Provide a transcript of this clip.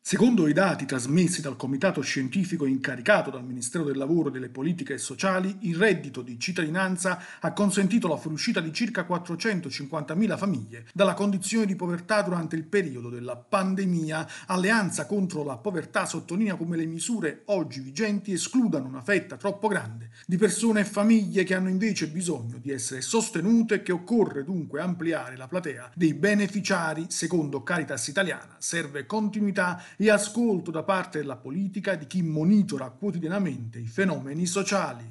Secondo i dati trasmessi dal Comitato Scientifico incaricato dal Ministero del Lavoro e delle Politiche Sociali, il reddito di cittadinanza ha consentito la fuoriuscita di circa 450.000 famiglie dalla condizione di povertà durante il periodo della pandemia. Alleanza contro la povertà sottolinea come le misure oggi vigenti escludano una fetta troppo grande di persone e famiglie che hanno invece bisogno di essere sostenute e che occorre dunque ampliare la platea dei beneficiari. Secondo Caritas Italiana serve continuità e ascolto da parte della politica di chi monitora quotidianamente i fenomeni sociali.